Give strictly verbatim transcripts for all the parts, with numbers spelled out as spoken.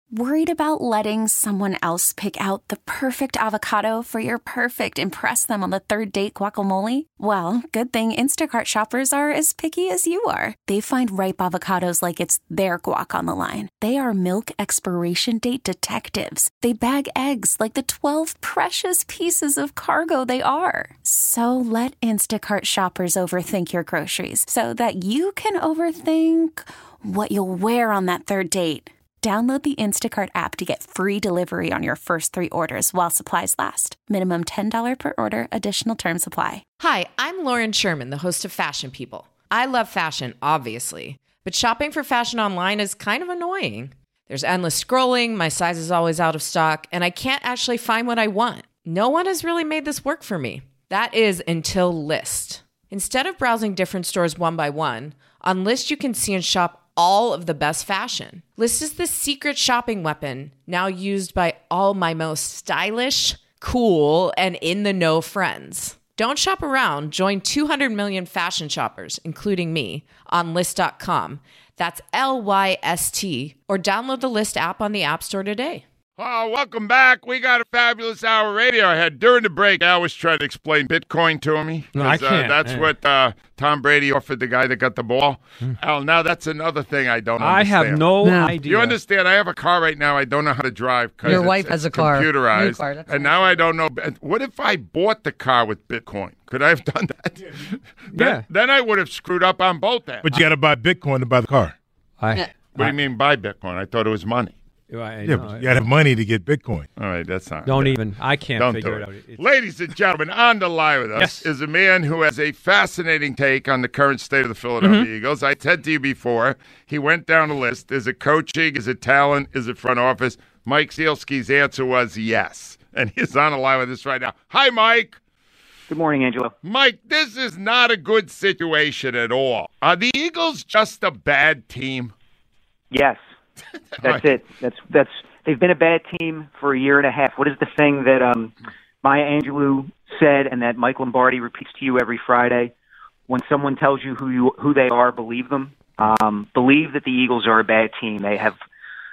Worried about letting someone else pick out the perfect avocado for your perfect impress them on the third date guacamole? Well, good thing Instacart shoppers are as picky as you are. They find ripe avocados like it's their guac on the line. They are milk expiration date detectives. They bag eggs like the twelve precious pieces of cargo they are. So let Instacart shoppers overthink your groceries so that you can overthink what you'll wear on that third date. Download the Instacart app to get free delivery on your first three orders while supplies last. Minimum ten dollars per order. Additional terms apply. Hi, I'm Lauren Sherman, the host of Fashion People. I love fashion, obviously, but shopping for fashion online is kind of annoying. There's endless scrolling, my size is always out of stock, and I can't actually find what I want. No one has really made this work for me. That is until Lyst. Instead of browsing different stores one by one, on Lyst you can see and shop all of the best fashion. Lyst is the secret shopping weapon now used by all my most stylish, cool, and in-the-know friends. Don't shop around. Join two hundred million fashion shoppers, including me, on Lyst dot com. That's L Y S T. Or download the Lyst app on the App Store today. Oh, welcome back. We got a fabulous hour radio ahead. During the break, I was trying to explain Bitcoin to me. No, I can't. Uh, that's man. what uh, Tom Brady offered the guy that got the ball. Mm. Al, now that's another thing I don't I understand. have no, no idea. You understand? I have a car right now I don't know how to drive. Your it's, wife has it's a car. computerized. New car. That's and now I don't know. What if I bought the car with Bitcoin? Could I have done that? Yeah. then, yeah. then I would have screwed up on both ends. But you got to buy Bitcoin to buy the car. I, Yeah. What I, do you mean buy Bitcoin? I thought it was money. I, Yeah, no, but you got to have money to get Bitcoin. All right, that's not Don't good. even. I can't Don't figure do it it. out. It's, Ladies and gentlemen, on the line with us Yes. is a man who has a fascinating take on the current state of the Philadelphia Mm-hmm. Eagles. I said to you before, he went down the list. Is it coaching? Is it talent? Is it front office? Mike Zielski's answer was yes. And he's on the line with us right now. Hi, Mike. Good morning, Angelo. Mike, this is not a good situation at all. Are the Eagles just a bad team? Yes, that's it. That's that's. They've been a bad team for a year and a half. What is the thing that um, Maya Angelou said, and that Mike Lombardi repeats to you every Friday? When someone tells you who you who they are, believe them. Um, believe that the Eagles are a bad team. They have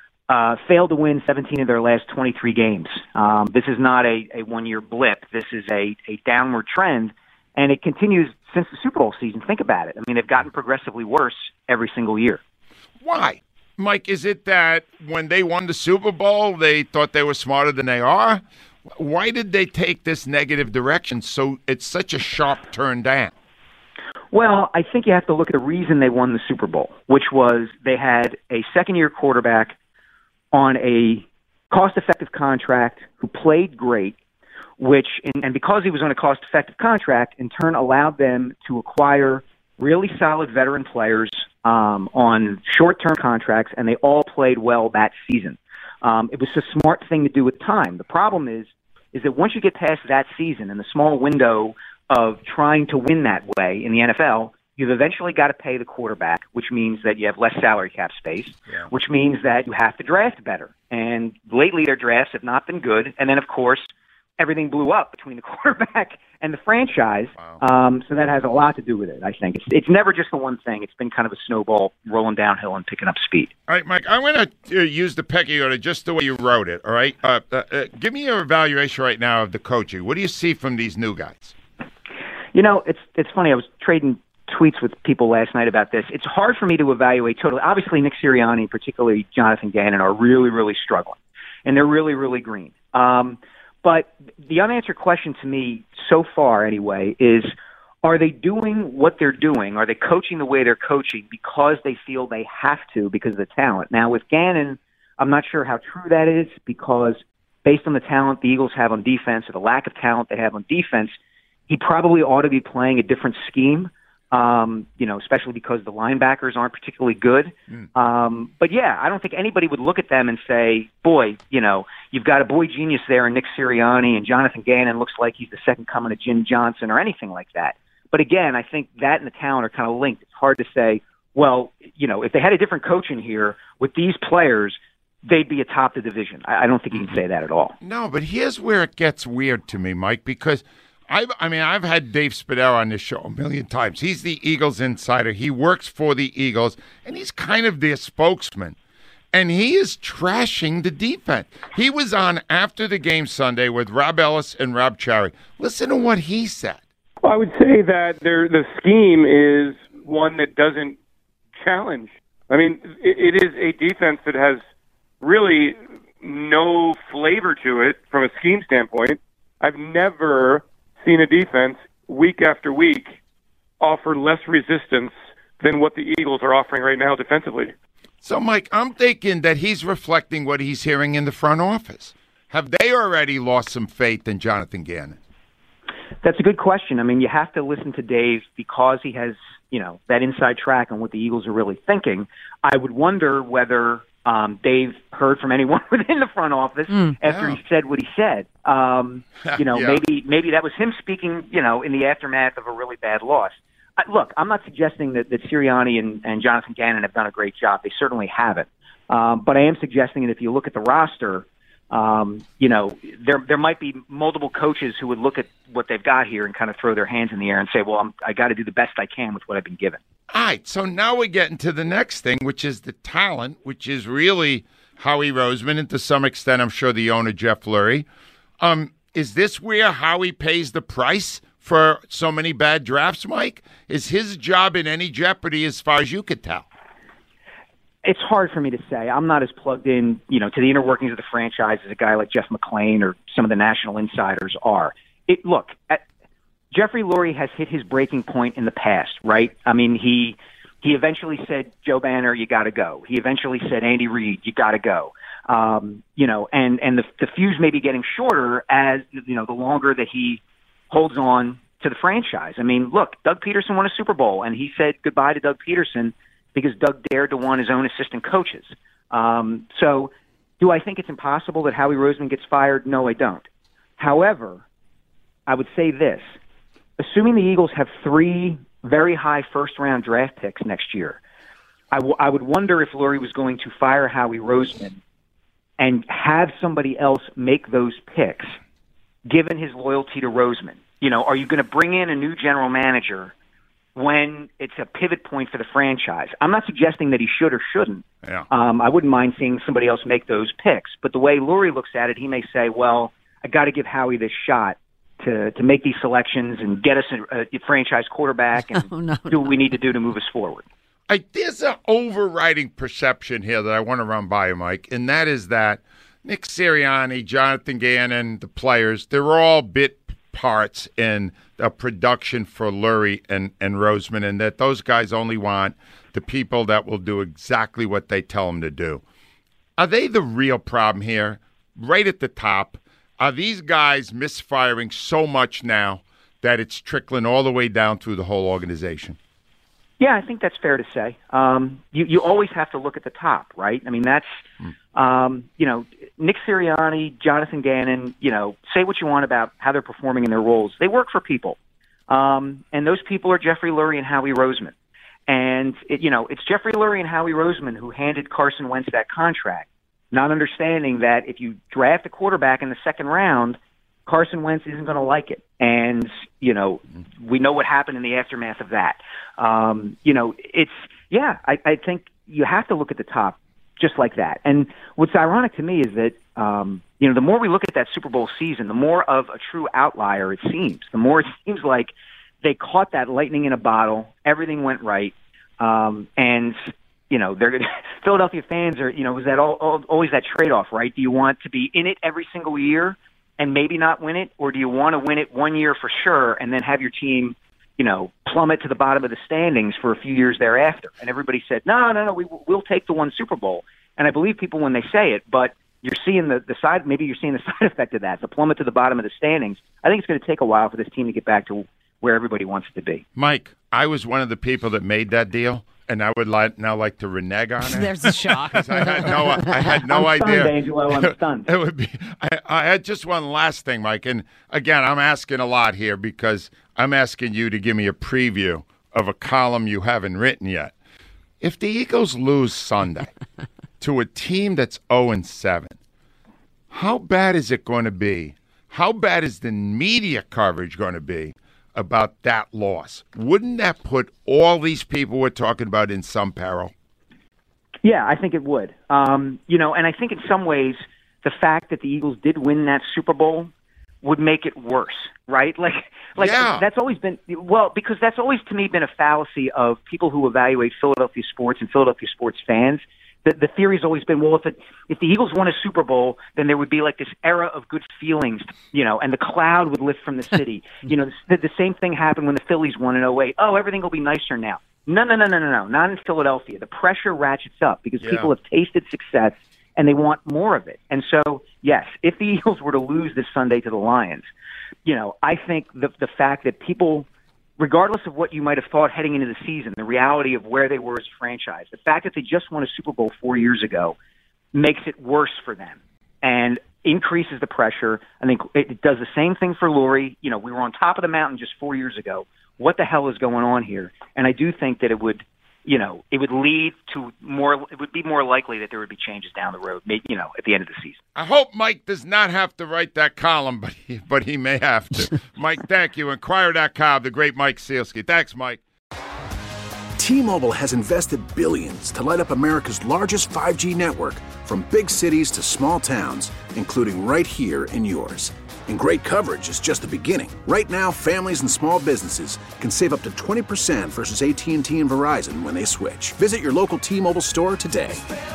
uh, failed to win seventeen of their last twenty-three games. Um, this is not a, a one-year blip. This is a, a downward trend, and it continues since the Super Bowl season. Think about it. I mean, they've gotten progressively worse every single year. Why? Mike, is it that when they won the Super Bowl, they thought they were smarter than they are? Why did they take this negative direction? So it's such a sharp turn down. Well, I think you have to look at the reason they won the Super Bowl, which was they had a second-year quarterback on a cost-effective contract who played great, which, and because he was on a cost-effective contract, in turn allowed them to acquire really solid veteran players um, on short-term contracts, and they all played well that season. Um, it was a smart thing to do with time. The problem is, is that once you get past that season and the small window of trying to win that way in the N F L, you've eventually got to pay the quarterback, which means that you have less salary cap space, yeah. which means that you have to draft better. And lately their drafts have not been good. And then, of course, everything blew up between the quarterback and the franchise. Wow. Um, so that has a lot to do with it, I think. It's, it's never just the one thing. It's been kind of a snowball rolling downhill and picking up speed. All right, Mike, I'm going to uh, use the pecking order just the way you wrote it, all right? Uh, uh, uh, give me your evaluation right now of the coaching. What do you see from these new guys? You know, it's it's funny. I was trading tweets with people last night about this. It's hard for me to evaluate totally. Obviously, Nick Sirianni, particularly Jonathan Gannon, are really, really struggling. And they're really, really green. Um But the unanswered question to me so far, anyway, is are they doing what they're doing? Are they coaching the way they're coaching because they feel they have to because of the talent? Now, with Gannon, I'm not sure how true that is because based on the talent the Eagles have on defense or the lack of talent they have on defense, he probably ought to be playing a different scheme. Um, you know, especially because the linebackers aren't particularly good. Mm. Um, but yeah, I don't think anybody would look at them and say, boy, you know, you've got a boy genius there in Nick Sirianni and Jonathan Gannon looks like he's the second coming of Jim Johnson or anything like that. But again, I think that and the talent are kind of linked. It's hard to say, well, you know, if they had a different coach in here with these players, they'd be atop the division. I, I don't think you can say that at all. No, but here's where it gets weird to me, Mike, because I've, I mean, I've had Dave Spadell on this show a million times. He's the Eagles insider. He works for the Eagles, and he's kind of their spokesman. and he is trashing the defense. He was on after the game Sunday with Rob Ellis and Rob Cherry. Listen to what he said. Well, I would say that there, the scheme is one that doesn't challenge. I mean, it, it is a defense that has really no flavor to it from a scheme standpoint. I've never seen a defense week after week offer less resistance than what the Eagles are offering right now defensively. So, Mike, I'm thinking that he's reflecting what he's hearing in the front office. Have they already lost some faith in Jonathan Gannon? That's a good question. I mean, you have to listen to Dave because he has, you know, that inside track on what the Eagles are really thinking. I would wonder whether um, Dave heard from anyone within the front office mm, after yeah. he said what he said. Um, you know, yeah. maybe maybe that was him speaking, you know, in the aftermath of a really bad loss. I, look, I'm not suggesting that, that Sirianni and, and Jonathan Gannon have done a great job. They certainly haven't. Um, but I am suggesting that if you look at the roster, Um, you know, there there might be multiple coaches who would look at what they've got here and kind of throw their hands in the air and say, well, I'm, I got to do the best I can with what I've been given. All right, so now we're getting to the next thing, which is the talent, which is really Howie Roseman, and to some extent, I'm sure the owner, Jeff Lurie. Um, is this where Howie pays the price for so many bad drafts, Mike? Is his job in any jeopardy as far as you could tell? It's hard for me to say. I'm not as plugged in, you know, to the inner workings of the franchise as a guy like Jeff McClain or some of the national insiders are. It look, at, Jeffrey Lurie has hit his breaking point in the past, right? I mean, he he eventually said, Joe Banner, you got to go. He eventually said, Andy Reid, you got to go. Um, you know, and and the, the fuse may be getting shorter as you know the longer that he holds on to the franchise. I mean, look, Doug Peterson won a Super Bowl, and he said goodbye to Doug Peterson because Doug dared to want his own assistant coaches. Um, so do I think it's impossible that Howie Roseman gets fired? No, I don't. However, I would say this. Assuming the Eagles have three very high first-round draft picks next year, I, w- I would wonder if Lurie was going to fire Howie Roseman and have somebody else make those picks, given his loyalty to Roseman. You know, are you going to bring in a new general manager when it's a pivot point for the franchise? I'm not suggesting that he should or shouldn't. Yeah. Um, I wouldn't mind seeing somebody else make those picks. But the way Lurie looks at it, he may say, well, I got to give Howie this shot to, to make these selections and get us a, a franchise quarterback and no, no, do what we need to do to move us forward. I, there's an overriding perception here that I want to run by you, Mike, and that is that Nick Sirianni, Jonathan Gannon, the players, they're all bit parts in the production for Lurie and, and Roseman, and that those guys only want the people that will do exactly what they tell them to do. Are they the real problem here? Right at the top, are these guys misfiring so much now that it's trickling all the way down through the whole organization? Yeah, I think that's fair to say. Um, you, you always have to look at the top, right? I mean, that's, um, you know, Nick Sirianni, Jonathan Gannon, you know, say what you want about how they're performing in their roles. They work for people. Um, and those people are Jeffrey Lurie and Howie Roseman. And, it, you know, it's Jeffrey Lurie and Howie Roseman who handed Carson Wentz that contract, not understanding that if you draft a quarterback in the second round, Carson Wentz isn't going to like it. And, you know, we know what happened in the aftermath of that. Um, you know, it's, yeah, I, I think you have to look at the top just like that. And what's ironic to me is that, um, you know, the more we look at that Super Bowl season, the more of a true outlier it seems. The more it seems like they caught that lightning in a bottle, everything went right, um, and, you know, they're Philadelphia fans are, you know, was that all, all, always that trade-off, right? Do you want to be in it every single year and maybe not win it, or do you want to win it one year for sure and then have your team, you know, plummet to the bottom of the standings for a few years thereafter? And everybody said, no, no, no, we, we'll take the one Super Bowl. And I believe people when they say it, but you're seeing the, the side, maybe you're seeing the side effect of that, the plummet to the bottom of the standings. I think it's going to take a while for this team to get back to where everybody wants it to be. Mike, I was one of the people that made that deal, and I would like, now like to renege on it. There's a shock. I had no, I had no I'm idea. Stunned, Angelo, I'm stunned. It would be. I, I had just one last thing, Mike, and again, I'm asking a lot here because I'm asking you to give me a preview of a column you haven't written yet. If the Eagles lose Sunday to a team that's oh and seven, how bad is it going to be? How bad is the media coverage going to be about that loss? Wouldn't that put all these people we're talking about in some peril? Yeah, I think it would. Um, you know, and I think in some ways the fact that the Eagles did win that Super Bowl would make it worse, right? Like, like yeah. that's always been, well, because that's always to me been a fallacy of people who evaluate Philadelphia sports and Philadelphia sports fans. The, the theory's always been, well, if it, if the Eagles won a Super Bowl, then there would be like this era of good feelings, you know, and the cloud would lift from the city. you know, the, the same thing happened when the Phillies won in oh eight. Oh, everything will be nicer now. No, no, no, no, no, no, not in Philadelphia. The pressure ratchets up because yeah. people have tasted success and they want more of it. And so, yes, if the Eagles were to lose this Sunday to the Lions, you know, I think the the fact that people, regardless of what you might have thought heading into the season, the reality of where they were as a franchise, the fact that they just won a Super Bowl four years ago makes it worse for them and increases the pressure. I think it does the same thing for Lurie. You know, we were on top of the mountain just four years ago. What the hell is going on here? And I do think that it would, you know, it would lead to more, it would be more likely that there would be changes down the road, maybe, you know, at the end of the season. I hope Mike does not have to write that column, but he, but he may have to. Mike, thank you. Inquirer dot com, the great Mike Sealski. Thanks, Mike. T-Mobile has invested billions to light up America's largest five G network, from big cities to small towns, including right here in yours. And great coverage is just the beginning. Right now, families and small businesses can save up to twenty percent versus A T and T and Verizon when they switch. Visit your local T-Mobile store today.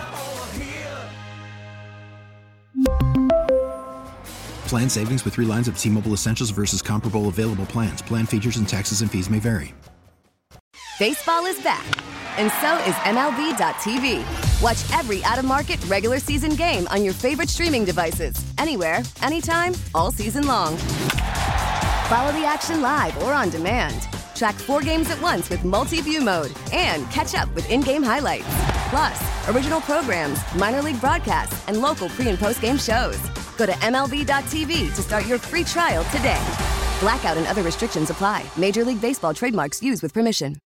Plan savings with three lines of T-Mobile Essentials versus comparable available plans. Plan features and taxes and fees may vary. Baseball is back, and so is M L B dot T V. Watch every out-of-market regular season game on your favorite streaming devices, anywhere, anytime, all season long. Follow the action live or on demand. Track four games at once with multi-view mode and catch up with in-game highlights. Plus, original programs, minor league broadcasts, and local pre- and post-game shows. Go to M L B dot T V to start your free trial today. Blackout and other restrictions apply. Major League Baseball trademarks used with permission.